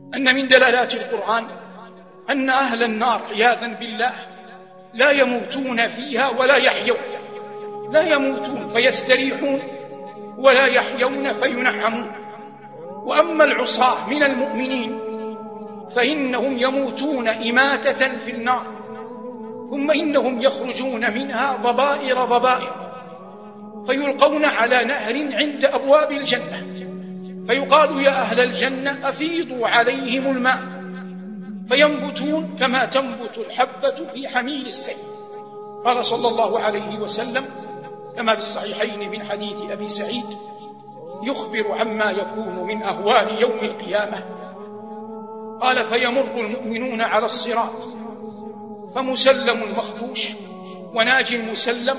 أن من دلالات القرآن أن أهل النار عياذا بالله لا يموتون فيها ولا يحيون، لا يموتون فيستريحون ولا يحيون فينعمون. وأما العصاة من المؤمنين فإنهم يموتون إماتة في النار، ثم إنهم يخرجون منها ضبائر ضبائر، فيلقون على نهر عند أبواب الجنة، فيقال يا أهل الجنة أفيضوا عليهم الماء، فينبتون كما تنبت الحبة في حميل السيل. قال صلى الله عليه وسلم كما في الصحيحين من حديث أبي سعيد يخبر عما يكون من أهوال يوم القيامة، قال فيمر المؤمنون على الصراط فمسلم مخدوش وناج مسلم،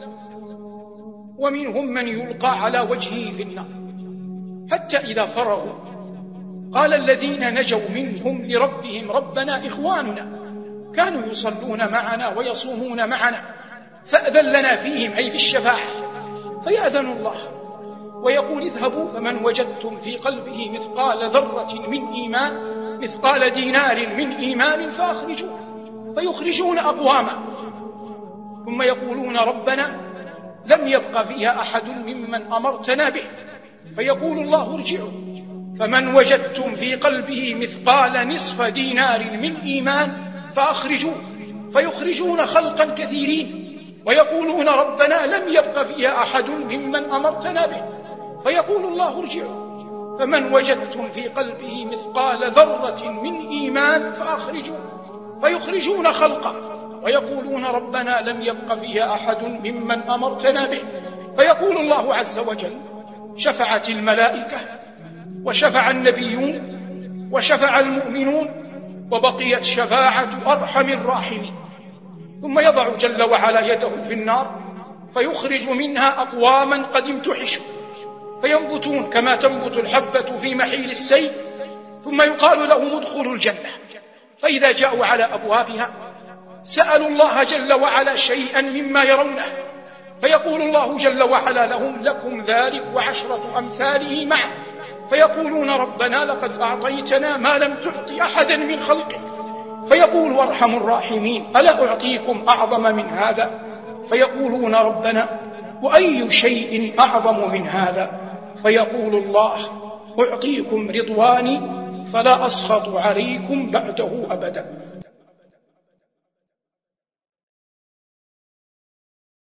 ومنهم من يلقى على وجهه في النار، حتى إذا فرغوا قال الذين نجوا منهم لربهم ربنا إخواننا كانوا يصلون معنا ويصومون معنا فأذن لنا فيهم، أي في الشفاعة، فيأذن الله ويقول اذهبوا فمن وجدتم في قلبه مثقال ذرة من إيمان، مثقال دينار من إيمان فأخرجوه، فيخرجون أقواما، ثم يقولون ربنا لم يبق فيها أحد ممن أمرتنا به، فيقول الله ارجعوا فمن وجدتم في قلبه مثقال نصف دينار من إيمان فأخرجوه، فيخرجون خلقا كثيرين ويقولون ربنا لم يبق فيها أحد ممن أمرتنا به، فيقول الله ارجعوا فمن وجدتم في قلبه مثقال ذرة من إيمان فأخرجوه، فيخرجون خلقا ويقولون ربنا لم يبق فيها أحد ممن أمرتنا به، فيقول الله عز وجل شفعت الملائكة وشفع النبيون وشفع المؤمنون وبقيت شفاعة أرحم الراحمين. ثم يضع جل وعلا يده في النار فيخرج منها أقواما قد امتحشوا فينبتون كما تنبت الحبة في محيل السيل، ثم يقال لهم ادخلوا الجنة، فإذا جاءوا على أبوابها سألوا الله جل وعلا شيئا مما يرونه، فيقول الله جل وعلا لهم لكم ذلك وعشرة أمثاله معه، فيقولون ربنا لقد أعطيتنا ما لم تعط أحدا من خلقك، فيقول وارحم الراحمين ألا أعطيكم أعظم من هذا، فيقولون ربنا وأي شيء أعظم من هذا، فيقول الله أعطيكم رضواني فلا أسخط عليكم بعده أبدا.